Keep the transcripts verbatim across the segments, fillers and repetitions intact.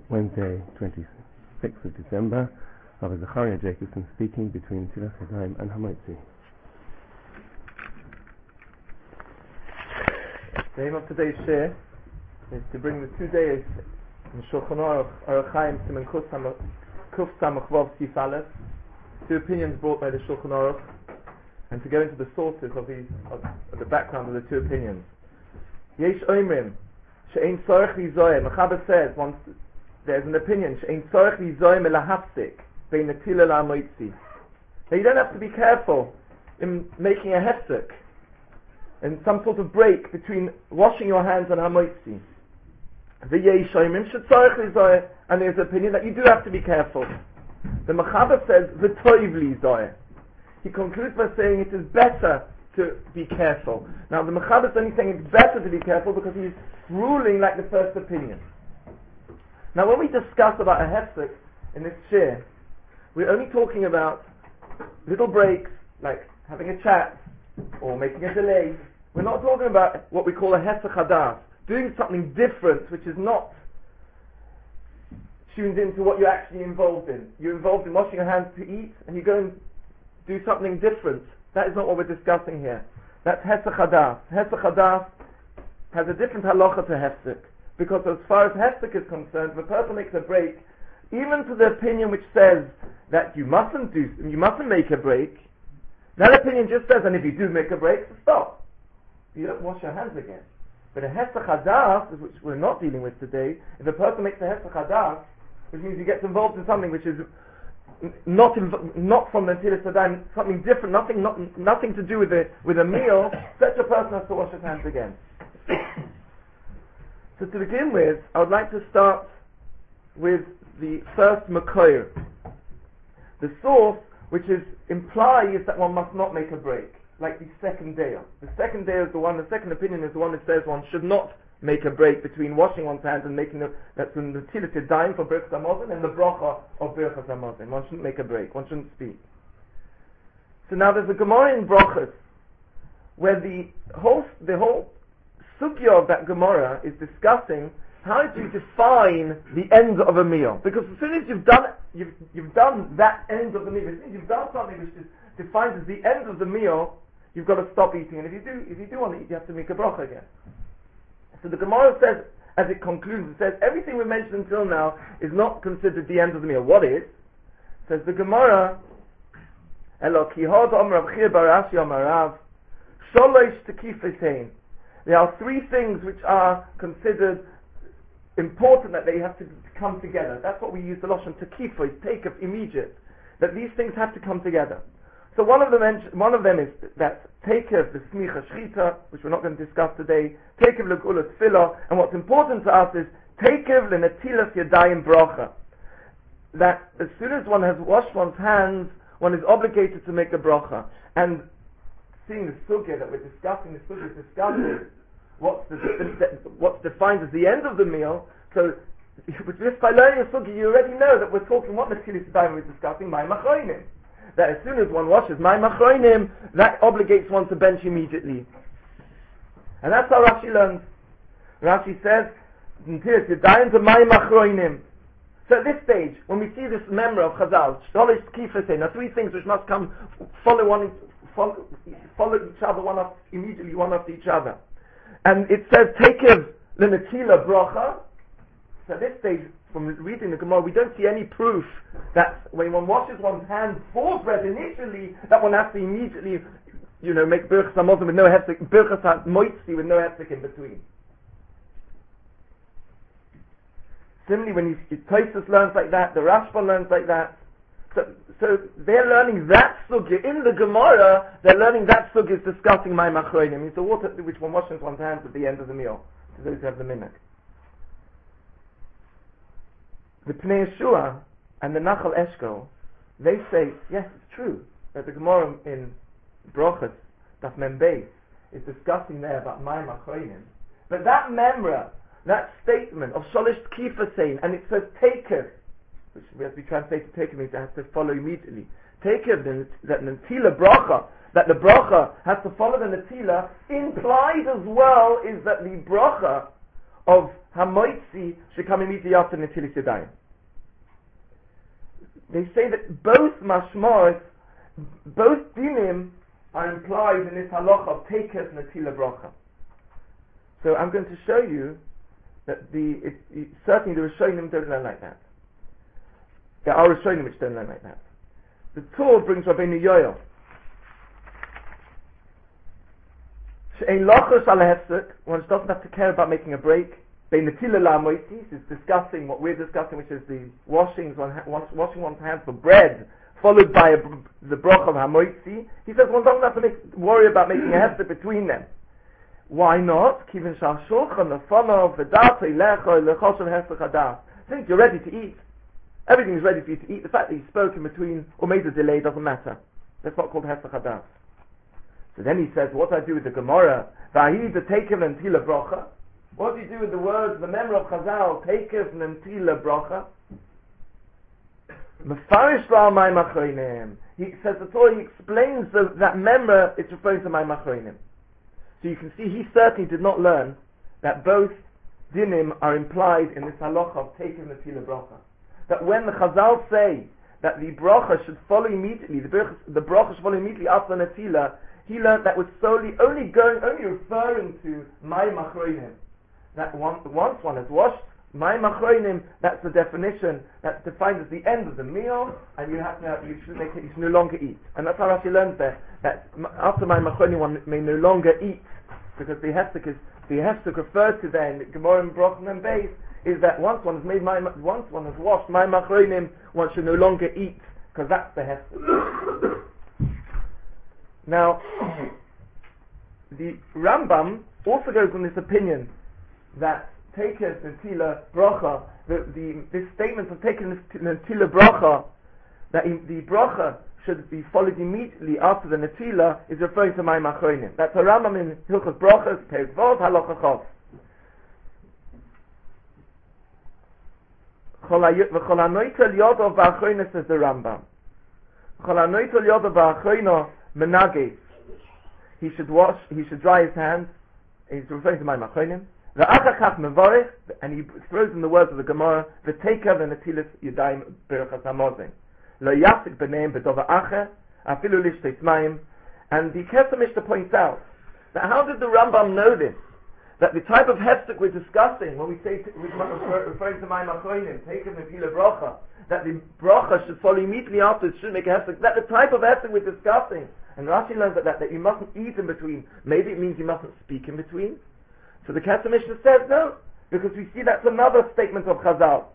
Wednesday, twenty-sixth of December, Rabbi Zachariah Jacobson speaking between Netilas Yadayim and Hamotzi. The aim of today's share is to bring the two days in Shulchan Aruch, Orach Chaim, Siman Kuf Samach Vav Sif Aleph, two opinions brought by the Shulchan Aruch, and to go into the sources of, these, of, of the background of the two opinions. Yesh Oimrim, She'ein Tzorech Lizoyim, Mechaber says, once there's an opinion, She'ein Tzorech Lizoyim Elahafsik, Bein Netila La'amoitzi. Now you don't have to be careful in making a hefsek, and some sort of break between washing your hands and hamoitzi. The Yesh Oimrim She'tzorech Lizoyim, and there's an opinion that you do have to be careful. The Mechaber says, V'toiv Lizoyim. He concludes by saying it is better to be careful. Now the Mechaber is only saying it's better to be careful because he's ruling like the first opinion. Now when we discuss about a hefsek in this shir, we're only talking about little breaks, like having a chat or making a delay. We're not talking about what we call a hefsek hadas, doing something different which is not tuned into what you're actually involved in. You're involved in washing your hands to eat, and you go and do something different. That is not what we're discussing here. That's Hesach Hadas. Hesach Hadas has a different halacha to Hefsek, because as far as Hefsek is concerned, if a person makes a break, even to the opinion which says that you mustn't do, you mustn't make a break, that opinion just says, and if you do make a break, stop. You don't wash your hands again. But a Hesach Hadas, which we're not dealing with today, if a person makes a Hesach Hadas, which means he gets involved in something which is not inv- not from the Netilas Yadayim, something different, nothing not, nothing to do with a with a meal, such a person has to wash his hands again. So to begin with, I would like to start with the first Makoyer, the source which is implies that one must not make a break, like the second day. The second day is the one. The second opinion is the one that says one should not make a break between washing one's hands and making the, that's the Netilas Yadayim for Birchas Hamazon and the bracha of Birchas Hamazon. One shouldn't make a break. One shouldn't speak. So now there's a Gemara in Brachas where the whole the whole sugya of that Gemara is discussing how do you define the end of a meal, because as soon as you've done you've you've done that end of the meal, as soon as you've done something which is defined as the end of the meal, you've got to stop eating. And if you do if you do want to eat, you have to make a bracha again. So the Gemara says, as it concludes, it says everything we mentioned until now is not considered the end of the meal. What is? It says the Gemara, Elo ki hod Amar Rav Chia bar Ashi Amar Rav, sholosh tekifetein. There are three things which are considered important that they have to come together. That's what we use the lashon tekifo, take of immediate. That these things have to come together. So one of them, one of them is that takev the smicha shchita, which we're not going to discuss today. Takev legula tefillah, and what's important to us is takev lenetilas yadayim bracha. That as soon as one has washed one's hands, one is obligated to make a bracha. And seeing the sugya that we're discussing, the sugya is discussing what's the, the, what's defined as the end of the meal. So just by learning the sugya, you already know that we're talking what netilas yadayim we're discussing, my machronim. That as soon as one washes my machronim, that obligates one to bench immediately. And that's how Rashi learns. Rashi says, Netilas Yadayim to my machronim. So at this stage, when we see this member of Chazal, Sholish Kifetein, now three things which must come, follow one, follow, follow each other, one after, immediately one after each other. And it says, Takev Lenetila Bracha. So at this stage, from reading the Gemara, we don't see any proof that when one washes one's hands for bread initially, that one has to immediately, you know, make Birchas Hamazon with no hefsek, Birchas HaMoitzi with no hefsek in between. Similarly, when you, Tosfos learns like that, the Rashba learns like that. So, so they're learning that sugya in the Gemara. They're learning that sugya is discussing my machronim. It's the water which one washes one's hands at the end of the meal. To those who have the minhag. The Pnei Yeshua and the Nachal Eshkol, they say, yes, it's true, that the Gemara in Brochus, Daf Mem Beis, is discussing there about Mayim Achronim. But that memra, that statement of Sholish Kifetein, and it says Takev, which as we translate to Takev means it has to follow immediately. Takev, that Netila Bracha, that the Bracha has to follow the Netila, implies as well is that the Bracha of Hamoitzi should come immediately after Netilas Yadayim. They say that both mashmos, both dinim are implied in this halacha of takers Netila Bracha. So I'm going to show you that the it, it, certainly the Rishonim don't learn like that. There are Rishonim which don't learn like that. The Torah brings Rabbeinu Yoel. She'ein lochos al hefsek, one doesn't have to care about making a break. Bein netila la'amoitis is discussing what we're discussing, which is the washings on, washing one's hands for bread, followed by a, the broch of hamoitzi. He says one doesn't have to make, worry about making a hefsek between them. Why not? Kivin shal shulchan lefono v'dato ilecho lechoshav hefsek hadas. Since you're ready to eat, everything is ready for you to eat. The fact that you spoke in between or made a delay doesn't matter. That's not called hefsek hadas. So then he says, what do I do with the Gemara? V'ahi v'tekev nentila brocha. What do you do with the words, the memory of Chazal, tekev nentila brocha? Mefarish la'al mayim achronim. He says the Torah, he explains the, that memory, it's referring to mayim achronim. So you can see he certainly did not learn that both dinim are implied in this halacha of tekev nentila brocha. That when the Chazal say that the brocha should follow immediately, the brocha, the brocha should follow immediately after netila, he learned that was solely only going, only referring to mayim achronim. That one, once one has washed mayim achronim, that's the definition that's defined as the end of the meal, and you have to, you should make it, you should no longer eat. And that's how Rashi learns there, that after mayim achronim one may no longer eat, because the hefsek is, the hefsek referred to there in Gemara and Brochen and Beis, is that once one has made mayim, once one has washed mayim achronim, one should no longer eat, because that's the hefsek. Now, the Rambam also goes on this opinion that takers netila bracha, the, the this statement of taking netila bracha, that in, the bracha should be followed immediately after the netila, is referring to mayim achronim. That's a Rambam in Hilchos Brachos, Perek Vov, Halacha Chov. V'chol hanoitel yodo v'achronos, says the Rambam. V'chol hanoitel yodo v'achrono menagis. He should wash, he should dry his hands. He's referring to mayim achronim. V'achachach mevorich, and he throws in the words of the Gemara, v'teikav v'netilas yadayim berachas hamozin. Lo yasik b'neim b'dova acher, afilu lishtes mayim. And the Kesef Mishnah points out that how did the Rambam know this? That the type of hefsek we're discussing when we say t- we're referring to mayim achronim, teikav netila bracha, that the bracha should follow immediately after, it should make a hefsek. That the type of hefsek we're discussing. And Rashi learns that, that that you mustn't eat in between. Maybe it means you mustn't speak in between. So the Kesef Mishnah says no, because we see that's another statement of Chazal.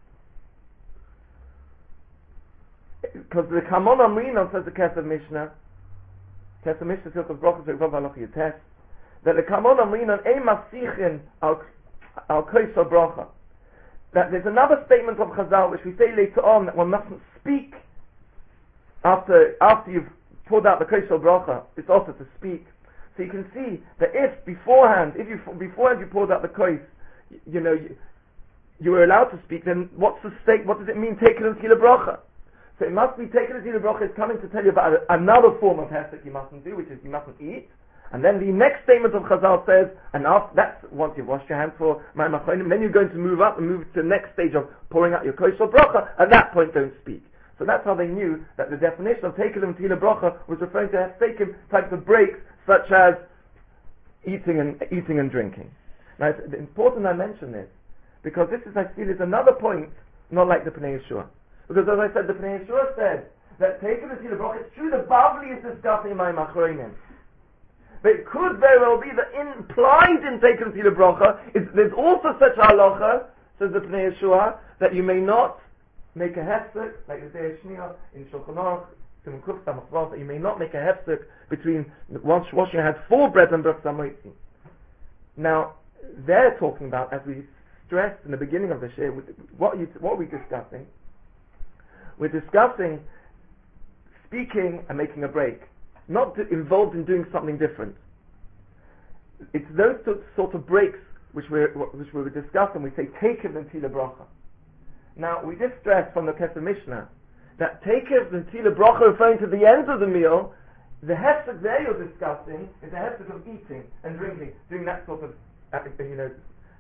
Because the Kamon Amrinon, says the Kesef Mishnah, Kesef Mishnah says that the Kamon Amrinon ein masichin al koisel bracha. That there's another statement of Chazal which we say later on that one mustn't speak after after you've poured out the koisel bracha. It's also to speak. So you can see that if beforehand, if you beforehand you poured out the kois, you, you know, you, you were allowed to speak, then what's the state? What does it mean? Taken as tila bracha. So it must be taken as tila bracha is coming to tell you about a, another form of hefsek you mustn't do, which is you mustn't eat. And then the next statement of Chazal says, and after that's once you've washed your hands for mayim achronim, then you're going to move up and move to the next stage of pouring out your kois or bracha. At that point, don't speak. So that's how they knew that the definition of taken and tila bracha was referring to hefsekim, types of breaks, such as eating and eating and drinking. Now, it's important I mention this because this is, I feel, is another point, not like the Pnei Yeshua. Because as I said, the Pnei Yeshua said that taken and tila bracha. It's true that Bavli is discussing mayim achronim, but it could very well be that implied in taken and tila bracha is there's also such halacha, says the Pnei Yeshua, that you may not make a hefsek like the Day Shnia in Shulchan Aruch. That you may not make a hefsek between once washing your hands for bread and brach samoitzi. Now, they're talking about, as we stressed in the beginning of the shir, what, you, what are we discussing? We're discussing speaking and making a break, not to, involved in doing something different. It's those sort of breaks which we're, which we were discussing. We say takev and tila bracha. Now, we did stress from the Kesef Mishnah that takev and tila bracha referring to the end of the meal. The hefsek there you're discussing is the hefsek of eating and drinking, doing that sort of, uh, you know,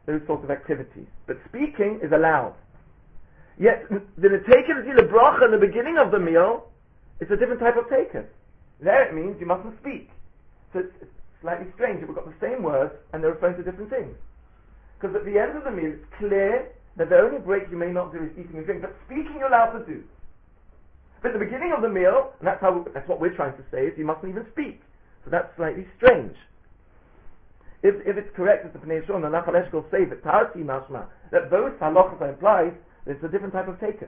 those sorts of activities. But speaking is allowed. Yet, the Neteka Netilas Bracha in the beginning of the meal, it's a different type of taker. There it means you mustn't speak. So it's, it's slightly strange that we've got the same words and they're referring to different things. Because at the end of the meal, it's clear that the only break you may not do is eating and drinking, but speaking you're allowed to do. But at the beginning of the meal, and that's how that's what we're trying to say, is you mustn't even speak. So that's slightly strange. If if it's correct that the Pnei Yeshua and the Nachal Eshkol say that Tarti Mashma, that both halachas are implied, it's a different type of taker.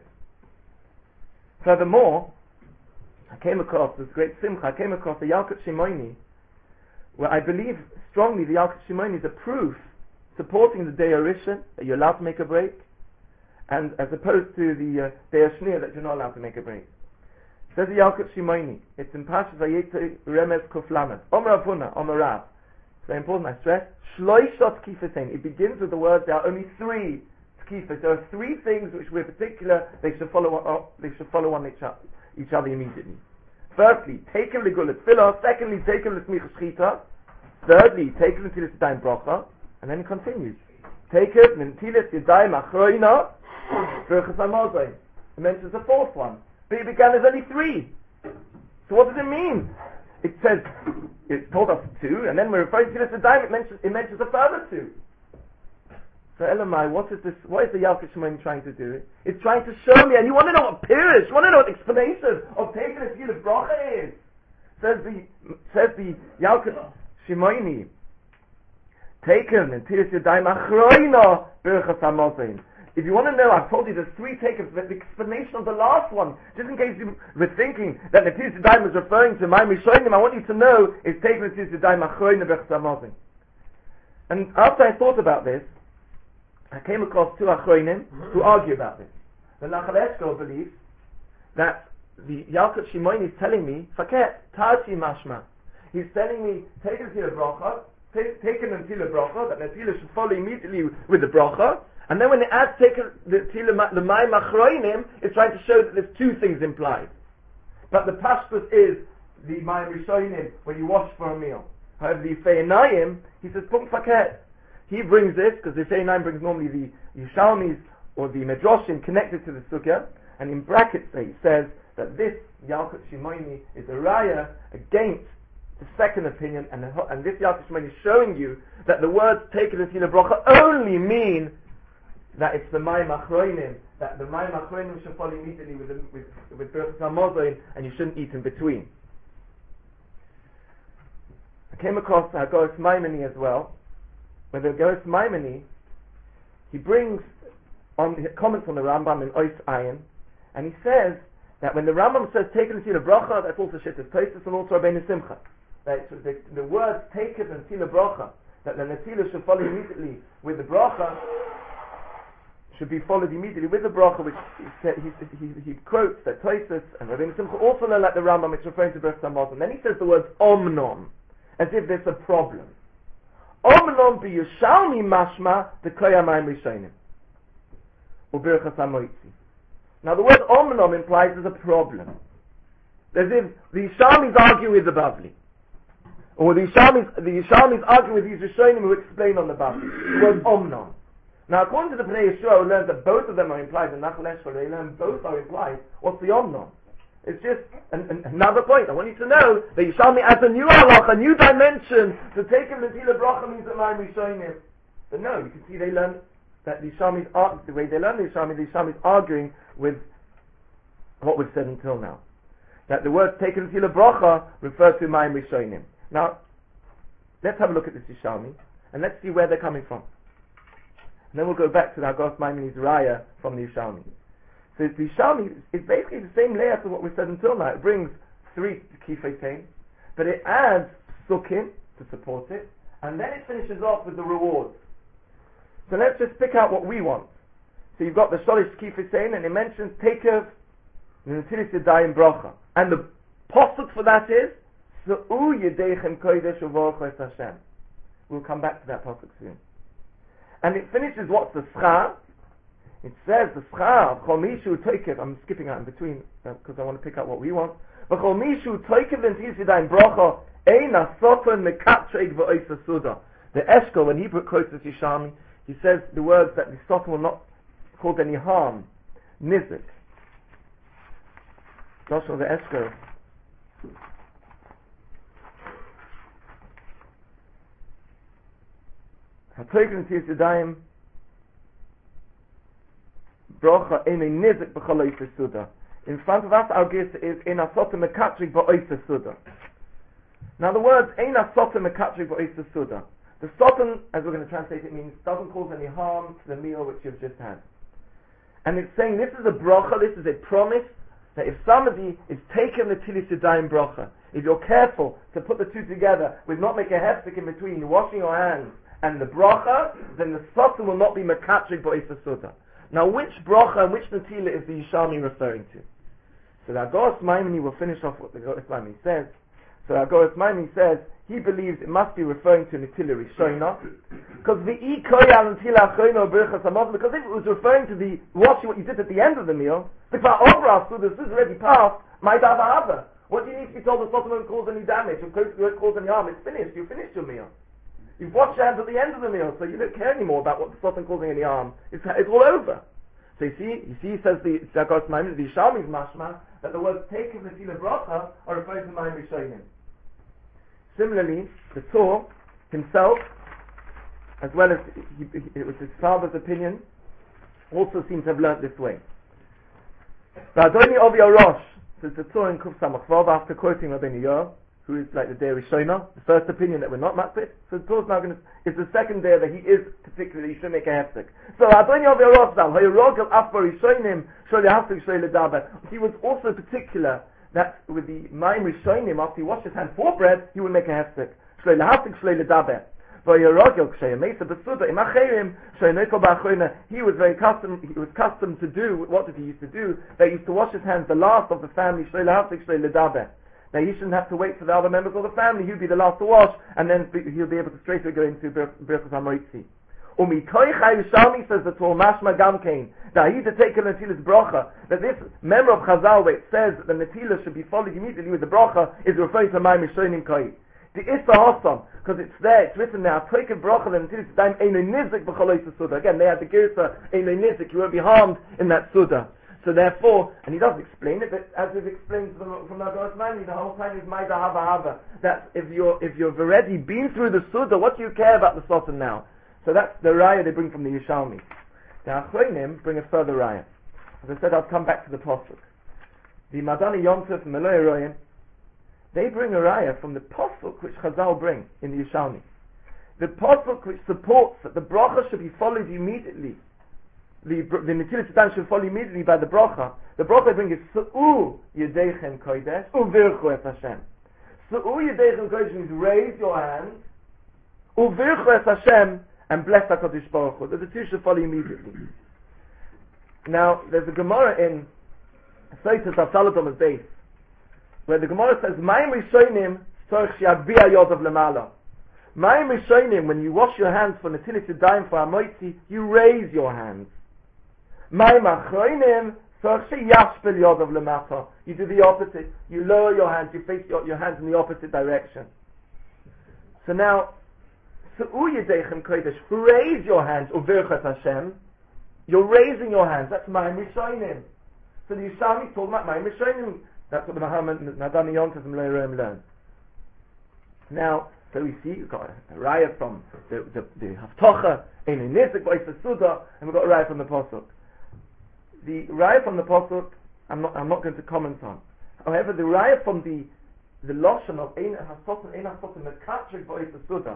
Furthermore, I came across this great simcha, I came across the Yalkut Shimoni, where I believe strongly the Yalkut Shimoni is a proof supporting the Dei Rishon, that you're allowed to make a break, and as opposed to the uh, Dei Shnia, that you're not allowed to make a break. It says the Yalkut Shimoni, it's in Pashas Vayetze Remez Kuflamet, Omer Avuna, Omer Rav. It's very important, I stress, Shloishot Tkifetein. It begins with the words, there are only three tkifes. There are three things which we're particular, they should follow on, they should follow on each other, each other immediately. Firstly, take him Ligul Tfilah. Secondly, take him L'Smicha Shchita. Thirdly, take him Netilas Yadayim Bracha. And then he continues. Take him Netilas Yadayim Achroina Berachas HaMazon. He mentions the fourth one. But he began as only three. So what does it mean? It says, it told us two, and then we're referring to Netilas Yadayim, it mentions, it mentions a further two. So Elamai, what is this, what is the Yalkut Shimoni trying to do? It's trying to show me, and you want to know what Pirish, you want to know what the explanation of taking a Tefillah Bracha is. Says the, says the Yalkut Shimoni, taken and Netilas Yadayim Achroina Berachas HaMazon. If you want to know, I've told you there's three takers, but the explanation of the last one, just in case you were thinking that Netilas Yadayim is referring to Mayim Rishonim, I want you to know is taken Netilas Yadayim Achroina Berachas HaMazon. And after I thought about this, I came across two Achronim who argue about this. The Nachal Eshkol believes that the Yalkut Shimoni is telling me, Faket, Tarti Mashma. He's telling me, take a Netilas Bracha, take a Netilas Bracha, that Netilas should follow immediately with the Bracha, and then when it adds take the Netilas, the Mayim Achronim, it's trying to show that there's two things implied. But the Pashtus is the Mayim Rishonim, when you wash for a meal. However, the Yifei Einayim, he says, Punkt Faket. He brings this, because the Yifei Einayim brings normally the Yishalmis or the Medrashim connected to the Sukkah, and in brackets he says that this Yalkut Shimoni is a raya against the second opinion, and, the, and this Yalkut Shimoni is showing you that the words taken in Tefillah Bracha only mean that it's the Mayim Achronim, that the Mayim Achronim should follow immediately with the, with, with Berachas HaMazon, and you shouldn't eat in between. I came across Hagoros Maimoni as well, where the Hagoros Maimoni, he brings on, he comments on the Rambam in Ois Ayin, and he says that when the Rambam says taken and Tefillah Bracha, that's also Shittas Tosfos and also Rabbeinu Simcha. That the, the words taken and Tefillah Bracha, that the Netilah should follow immediately with the Bracha, should be followed immediately with the Bracha, which he, said, he, he, he quotes that Tosfos and Rabbeinu Simcha also learn like the Rambam, it's referring to Berachas HaMazon. Then he says the words Omnom, as if there's a problem. Omnom bi Yishalmi mashma the Koya Mayim Rishonim. Uberachas HaMoitzi. Now the word Omnom implies there's a problem. As if the Yishalmis argue with the Bavli. Or the Yishalmis, the Yishalmis argue with these Rishonim who explain on the Bavli. The word Omnom. Now according to the Pnei Yeshua who learns that both of them are implied, and Nachal Eshkol, they learn both are implied, what's the Omnom? It's just an, an, another point. I want you to know that Yishalmi adds a new halach, a new dimension, to take him Netilas Bracha means that Mayim Rishonim. But no, you can see they learn that the Yishalmis are, the way they learn the Yishalmi, the Yishalmi is arguing with what we've said until now. That the word taken Netilas Bracha refers to Mayim Rishonim. Now, let's have a look at this Yishalmi, and let's see where they're coming from. And then we'll go back to the Hagoros Maimoni's Raya from the Yishalmi. So the Yishalmi is basically the same layout as what we said until now. It brings three Kifetein, but it adds Sukkim to support it, and then it finishes off with the rewards. So let's just pick out what we want. So you've got the Sholish Kifetein, and it mentions Tekev Netilas Yadayim Bracha. And the posuk for that is Su'u Yedeichem Kodesh Uvorchos Hashem. We'll come back to that posuk soon. And it finishes what's the Schar. It says the Schar of Chol Mishu Toikev. I'm skipping out in between because uh, I want to pick out what we want. But Chol Mishu Toikev Netilas Yadayim Bracha Ein Asofen Mekatreig V'Oisa Suda. The Eshkol, when he quotes this Yishalmi, he says the words that the Satan will not cause any harm. Nizik. Joshua the Esker. Hatoikin Tis Yadayim Brocha Eine Nizik B'chol Oiser Suda. In front of us, our gist is in a sota mekatrik ba'oisa suda. Now the words ein a sota mekatrik ba'oisa suda. The sotan, as we're going to translate it, means doesn't cause any harm to the meal which you've just had. And it's saying this is a bracha, this is a promise that if somebody is taking the tilis yadayim bracha, if you're careful to put the two together, with not make a heftik in between, you're washing your hands and the bracha, then the sotan will not be mekatrik ba'oisa suda. Now which bracha and which natila is the Yishalmi referring to? So the Agoras Maimoni will finish off what the Agoras Maimoni says. So the Agoras Maimoni says he believes it must be referring to Natila Rishona, because the Ikoya Natila Achrono Birchas Hamod, because if it was referring to the washing what you did at the end of the meal, the Kvar so this is already passed. My Dava. What do you need to be told the Satan won't cause any damage, or won't cause any harm? It's finished. You finished your meal. You've washed your hands at the end of the meal, so you don't care anymore about what the Satan causing any harm. It's it's all over. So you see, you see, he says the Agoras Maimoni, the Yishalmi's mashma, that the words taken the Tila Bracha are referring to Mayim Rishonim. Similarly, the Tor himself, as well as he, he, it was his father's opinion, also seems to have learnt this way. V'adoni Ovi Orosh, says the Tor in Kuf Samach Vav, after quoting Rabbeinu Yor, who is like the day Rishona, the first opinion that we're not makbid. So the Tor's now going to, it's the second day that he is particularly, he should make a heftik. So Adoni Ovi Orosh Zal, Hayarogel Afbar Rishonim, Sholi Haftik Sholi Ledaber. He was also particular that with the Mayim Rishonim, after he washed his hands for bread, he would make a heftik. Sholi Haftik Sholi Ledaber. V'Yarogel Kshay Mesa Besuda Imacherim Sholi Nekel Ba'achroina. He was very custom. He was accustomed to do. What did he used to do? They used to wash his hands, the last of the family. Sholi Haftik Sholi Ledaber. Now he shouldn't have to wait for the other members of the family. He'll be the last to wash, and then he'll be able to straight away go into Birchas HaMoitzi. Umikoichai Yishalmi, says the Torah, mashma gamkein, that he to take a Netilas bracha, that this member of Chazal where it says that the Netilah should be followed immediately with the bracha, is referring to Mayim Rishonim Koi. The Issa Hossam, because it's there, it's written there, take a bracha, the Netilas Daim Eino Nizik B'chol Oiser Suda. Again, they had the Girsa, Eino Nizik, you won't be harmed in that Suda. So therefore, and he doesn't explain it, but as we've explained from, from the Agoras Maimoni, the whole time is Maida Hava Hava. That if you're if you've already been through the Suda, what do you care about the Satan now? So that's the raya they bring from the Yishalmi. The Achronim bring a further raya. As I said, I'll come back to the Pasuk. The Madani Yomtov and Meloy Royim, they bring a raya from the Pasuk which Chazal bring in the Yishalmi. The Pasuk which supports that the bracha should be followed immediately. The the Netilas Yadayim should follow immediately by the bracha. The bracha they bring is Su'u Yedeichem Kodesh Uvirchu Es Hashem. Su'u Yedeichem Kodesh means raise your hands, Uvirchu Es Hashem, and bless HaKadosh Baruch Hu. The two should follow immediately. Now, there's a Gemara in Seitas Avsaladom Beis, where the Gemara says, Mayim Rishonim Tzorich She'agbia Yodav Lemala. Mayim Rishonim, when you wash your hands for Netilas Yadayim for Hamoitzi, you raise your hands. Mayim Achronim Tzorich She'yashpel Yodav Lemata. You do the opposite. You lower your hands, you face your, your hands in the opposite direction. So now, Su'u Yedeichem Kodesh, raise your hands, Uvirchu Es Hashem. You're raising your hands, that's Mayim Rishonim. So the Yishalmi is talking about Mayim Rishonim. That's what the Muhammad Nadani Yontas and Leirim learn. Now, so we see, we've got a, a raya from the, the, the Haftocha, Ein Nizik, B'Oiser Suda, and we've got a raya from the Pasuk. The raya from the Pasuk, I'm not, I'm not going to comment on. However, the raya from the the Lashon of Ein HaSotim, Ein HaSotim, Mekatrik B'Oiser Suda,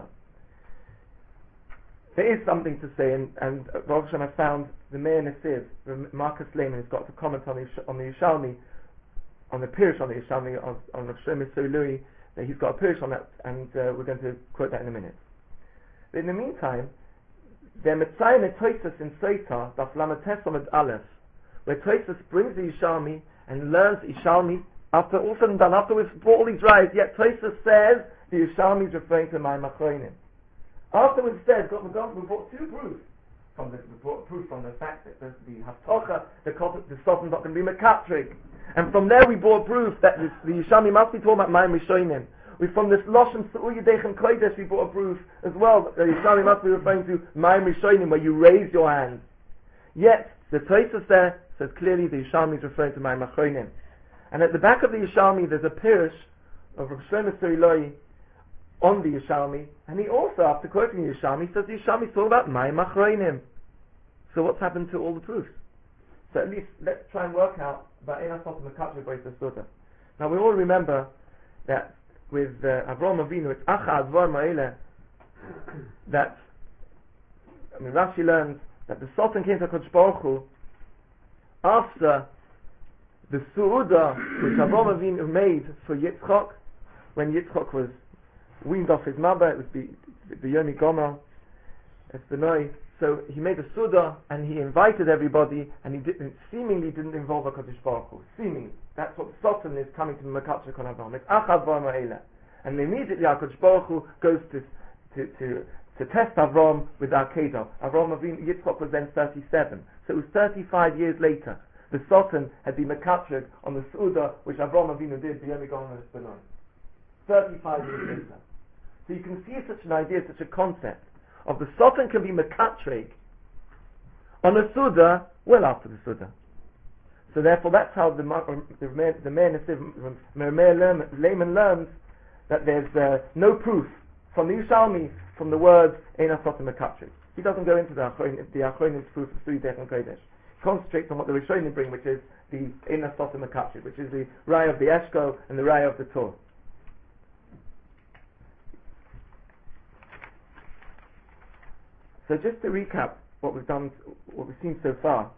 there is something to say, and, and Baruch Hashem I found the Meir Nesiv, Marcus Lehman, has got to comment on the, on the Yishalmi, on the Pirush on the Yishalmi, on, on the Shlomo Solui, that he's got a Pirush on that, and uh, we're going to quote that in a minute. But in the meantime, the Metzayin Toisus in Seita, Daf Lametes Amud Aleph, where Toisus brings the Yishalmi and learns Yishalmi, after all said and done, after we've brought all these rights, yet Toisus says the Yishalmi is referring to Mayim Achronim. After we've said, we brought two proofs. From the, we brought proof from the fact that the, the Haftocha, the the Sotan's not going to be Mekatrik. And from there we brought proof that this, the Yishalmi must be talking about Mayim Rishonim. we from this Loshem Su'u Yedechem Kodesh, we brought a proof as well. The Yerushalmi must be referring to Mayim Rishonim, where you raise your hands. Yet, the Tosfos there says clearly the Yerushalmi is referring to Mayim Achronim. And at the back of the Yerushalmi, there's a Pirush of Rav Shlomo Siriloi on the Yerushalmi, and he also, after quoting the Yerushalmi, says the Yerushalmi is all about Mayim Achronim. So what's happened to all the proofs? So at least let's try and work out about Ein HaSotim Mekatchei B'Eis HaSuda. Now we all remember that with uh, Avraham Avinu, it's Acha Advar Ma'ele, that, I mean, Rashi learns that the Sultan came to HaKadosh Baruch Hu after the Su'udah which Avraham Avinu made for Yitzchok, when Yitzchok was weaned off his mother, it was the, the Yomi Gomer, Esbenoi. So he made a Suda and he invited everybody, and he didn't, seemingly didn't involve HaKadosh Baruch Hu. Seemingly. That's what Sultan is coming to the Mekatchei Kon Avram. It's Achad Var Ma'ela. And immediately HaKadosh Baruch Hu goes to, to, to, to test Avram with Akedah. Avram Avinu, Yitzchok was then thirty-seven. So it was thirty-five years later. The Sultan had been Mekatchei on the Suda which Avram Avinu did, the Yomi Gomer Esbenoi. thirty-five years later. So you can see such an idea, such a concept of the Sultan can be Mekatchei on a Suda well after the Suda. So therefore that's how the the the Meir layman learns that there's uh, no proof from the Yerushalmi from the words Ein HaSotim Mekatchei. He doesn't go into the Achronim, the Achronim's proof of Su'i Dech and Kodesh. He concentrates on what the Rishonim bring, which is the Ein HaSotim Mekatchei, which is the Raya of the Eshkol and the Raya of the Torah. So just to recap what we've done, what we've seen so far,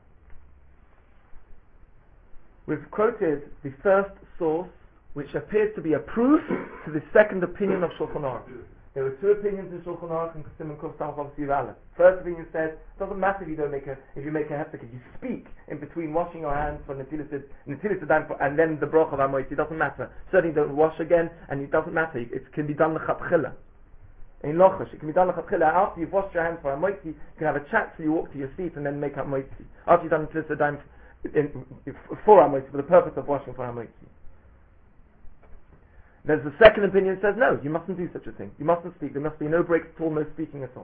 we've quoted the first source, which appears to be a proof to the second opinion of Shulchan Aruch. There were two opinions in Shulchan Aruch and Simon Kuf Samach Vav Siv Aleph. First opinion said, it doesn't matter if you don't make a, if you make a hefsek, if you speak in between washing your hands for Netilas Yadayim and then the Broch of Amoitzi, it doesn't matter. Certainly don't wash again, and it doesn't matter. It can be done l'chatchila. In Lochash, it can be done l'chatchila. After you've washed your hands for Amoitzi, you can have a chat till you walk to your seat and then make up Amoitzi. After you've done Netilas Yadayim for Amoitzi, for the purpose of washing for Amoitzi. There's the second opinion that says, no, you mustn't do such a thing. You mustn't speak. There must be no breaks at all, no speaking at all.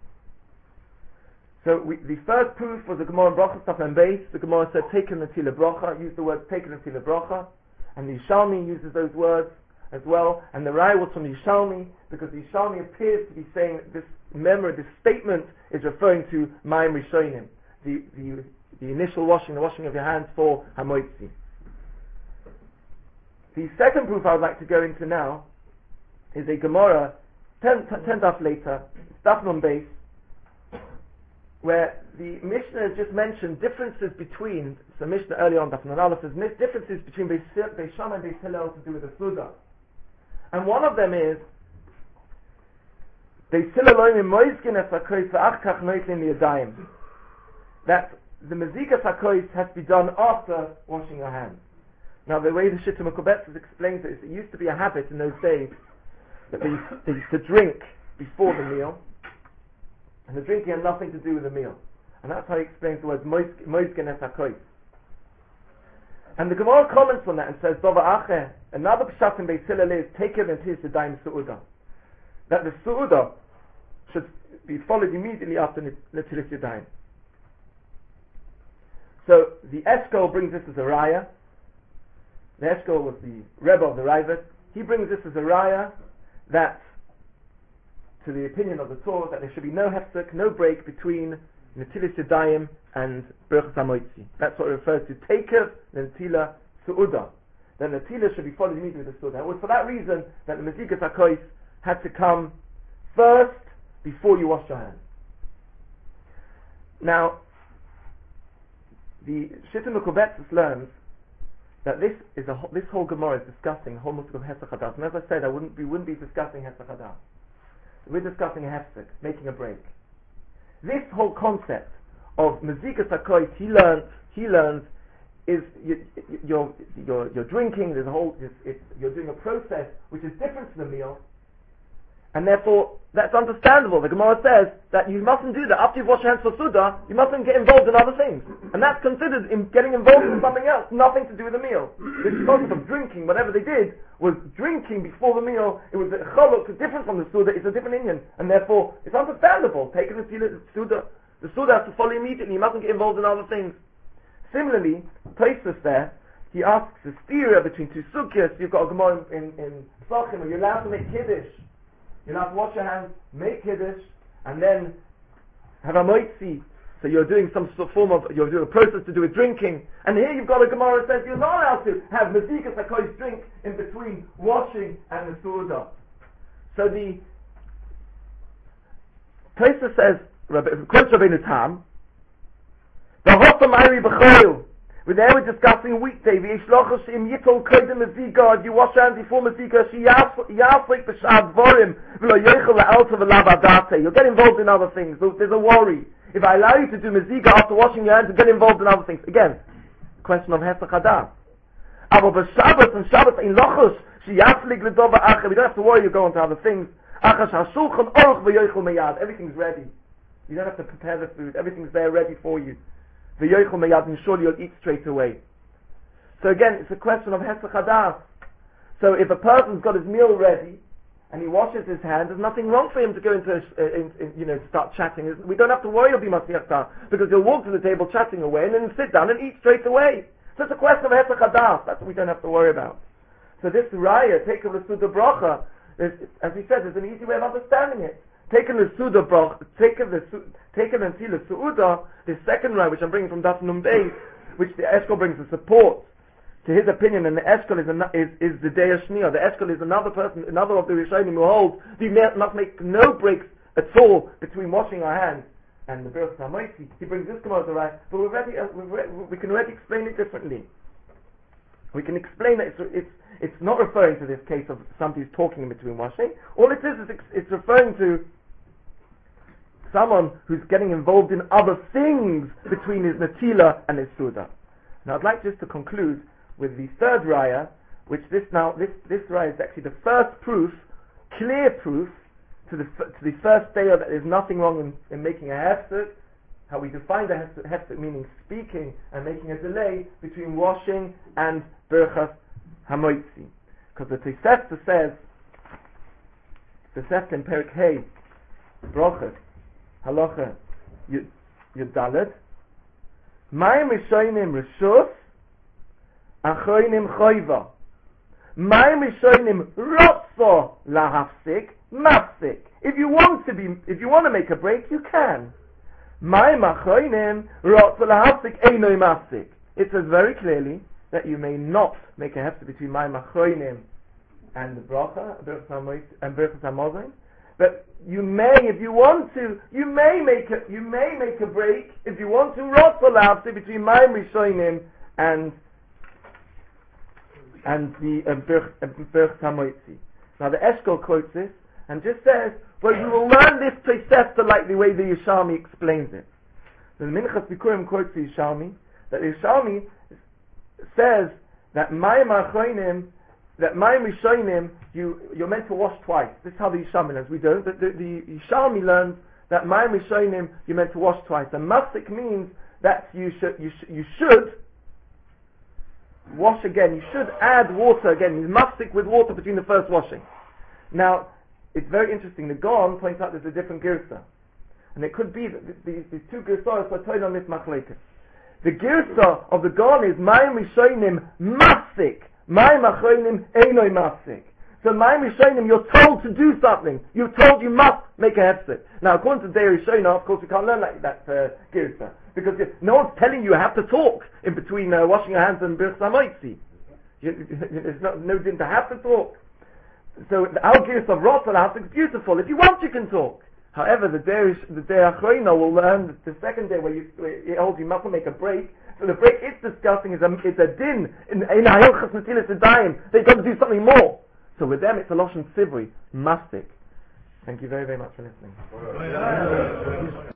So we, the first proof was the Gemara in Bracha, Staf and Beis. The Gemara said, take a Netila Bracha, use the word take a Netila Bracha. And the Yishalmi uses those words as well. And the Raya was from the Yishalmi, because the Yishalmi appears to be saying that this memory, this statement is referring to Mayim Rishonim, the, the, the initial washing, the washing of your hands for Hamoitzi. The second proof I would like to go into now is a Gemara, ten, ten daf later, Daf Nun Beis, where the Mishnah has just mentioned differences between, so Mishnah earlier on, Daf Nun Aleph says differences between Beis Shammai and Beis Hillel to do with the Suda. And one of them is, Beis Hillel oimim moizkin es hakois v'ach kach noitlin liyadayim. That the Mezikas hakois has to be done after washing your hands. Now, the way the Shittim HaKobetzes explains it is it used to be a habit in those days that they, they used to drink before the meal, and the drinking had nothing to do with the meal. And that's how he explains the words Moizgen es HaKois. And the Gemara comments on that and says, Dova Ache, another Pshat in Beis Hillel is, take it until the Daim Su'udah. That the Su'udah should be followed immediately after Netilas Yadayim. So, the Eshkol brings this as a Raya. The Eshkol was the Rebbe of the Raavad. He brings this as a raya that, to the opinion of the Torah, that there should be no hefsek, no break between Netilas Yadayim and Berachos Hamoitzi. That's what it refers to Tekev, Netila, Su'udah. That Netila should be followed immediately with the Su'udah. It was for that reason that the Mezikas HaKois had to come first before you wash your hands. Now, the Shittim HaKobetzes learns that this is a this whole Gemara is discussing whole musik of Hesach Hadas. And as I said, I wouldn't we wouldn't be discussing Hesach Hadas. We're discussing a hefsek, making a break. This whole concept of Mezikas HaKois, he learns he learns is you, you're you're you're drinking. There's a whole it's, it's, you're doing a process which is different to the meal, And therefore, that's understandable. The Gemara says that you mustn't do that. After you've washed your hands for Suda, you mustn't get involved in other things. And that's considered in getting involved in something else, nothing to do with the meal. This concept of drinking, whatever they did, was drinking before the meal. It was a cholok, it's different from the Suda, it's a different Indian. And therefore, it's understandable. Taking the Suda, the Suda has to follow immediately, you mustn't get involved in other things. Similarly, Tosfos there, he asks a steer between two sugyas. You've got a Gemara in, in Pesachim, where you're allowed to make Kiddush. You're allowed to wash your hands, make Kiddush, and then have a moitzi. So you're doing some sort of form of, you're doing a process to do with drinking. And here you've got a Gemara that says you're not allowed to have Mezikas HaKodesh drink in between washing and the Suda. So the Tosfos says, quotes Rabbeinu Tam, the Hotam Ayri B'choil. We're there, we're discussing weekday. If you wash your hands before Mazika, you'll get involved in other things. There's a worry. If I allow you to do Mazika after washing your hands, you'll get involved in other things. Again, question of Hesach Hadas. But Shabbos and Shabbos in Lochos, we don't have to worry, you go into other things. Everything's ready. You don't have to prepare the food. Everything's there ready for you. The yoichel meyad, and surely you'll eat straight away. So again, it's a question of hesach hadas. So if a person's got his meal ready and he washes his hands, there's nothing wrong for him to go into, uh, in, in, you know, to start chatting. We don't have to worry he'll be masiach because he'll walk to the table chatting away and then sit down and eat straight away. So it's a question of hesach hadas. That's what we don't have to worry about. So this raya, take of the Suda bracha, is, as we said, there's an easy way of understanding it. Taken the Suda brach, taken the taken the Tila Suuda, the second raya, which I'm bringing from Daf Num Beis, which the Eshkol brings as support to his opinion, and the Eshkol is, an, is is the Dei Shniya. The Eshkol is another person, another of the Rishonim who holds we must make no breaks at all between washing our hands and the Birch HaMoitzi. He brings this Gemara to right, but we're ready, uh, we're ready, we can already explain it differently. We can explain that it's, it's it's not referring to this case of somebody's talking in between washing. All it is is it's, it's referring to someone who's getting involved in other things between his Natila and his Suda. Now I'd like just to conclude with the third raya, which this now, this, this raya is actually the first proof, clear proof, to the to the first day that there's nothing wrong in, in making a hefsek, how we define the hefsek, hefsek meaning speaking and making a delay between washing and Birchas HaMoitzi. Because the Tosefta says, the Tosefta in Perik Hey, Brochas, Halacha Yudalad, Mayim Rishonim Rishus, Achoinim Choiva. Mayim Rishonim Rotzo Lahafsik, Mafsik. If you want to be, if you want to make a break, you can. Mayim Achoinim Rotzo Lahafsik Einoi Mafsik. It says very clearly that you may not make a hefsek between Mayim Achoinim and the Bracha, and Birchas HaMazon. But you may, if you want to, you may make a, you may make a break if you want to. Rotzolab between Mayim Rishonim and and the Birchas HaMoitzi. Now the Eshkol quotes this and just says, well, we will learn this Tosefta like the way the Yerushalmi explains it. The Minchas Bikurim quotes the Yerushalmi that the Yerushalmi says that Mayim Achoinim, that Mayim Rishonim, you, you're meant to wash twice. This is how the Yerushalmi learns. We don't. The, the, the Yerushalmi learns that Mayim Rishonim, you're meant to wash twice. And Mafsik means that you should, you, sh- you should wash again. You should add water again. You Mafsik with water between the first washing. Now, it's very interesting. The Gaon points out there's a different girsa. And it could be that these, these two girsas are told on this machlekes. The girsa of the Gaon is Mayim Rishonim Mafsik. Mayim Achoinim Einoi Mafsik. So Mayim Rishonim, you're told to do something. You're told you must make a hefsek. Now, according to Dei Rishona, of course, we can't learn like that uh, girsa, because uh, no one's telling you you have to talk in between uh, washing your hands and Birchas HaMoitzi. There's no, no din to have to talk. So our girsa of Rosh Hashanah is beautiful. If you want, you can talk. However, the Dei the Dei Achrona will learn that the second day where you it holds you mustn't make a break. So the break it's discussing is a is a din in in Hilchos Netilas Yadayim. They've got to do something more. So with them, it's a Lashon Tzivui, Mastik. Thank you very, very much for listening.